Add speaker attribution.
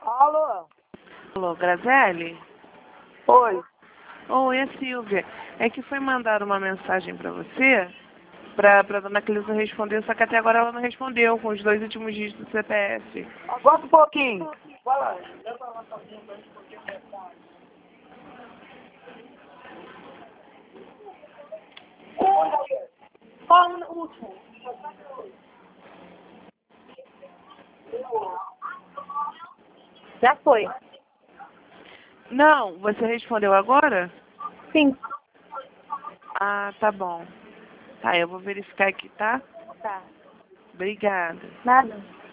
Speaker 1: Alô?
Speaker 2: Alô, Graziele?
Speaker 1: Oi.
Speaker 2: Oi, é Silvia. É que foi mandar uma mensagem pra você, pra dona Cleusa responder, só que até agora ela não respondeu com os 2 últimos dígitos do CPF.
Speaker 1: Aguarda um pouquinho. Vai lá. Qual o último? Já foi.
Speaker 2: Não, você respondeu agora?
Speaker 1: Sim.
Speaker 2: Ah, tá bom. Tá, eu vou verificar aqui, tá?
Speaker 1: Tá.
Speaker 2: Obrigada.
Speaker 1: Nada.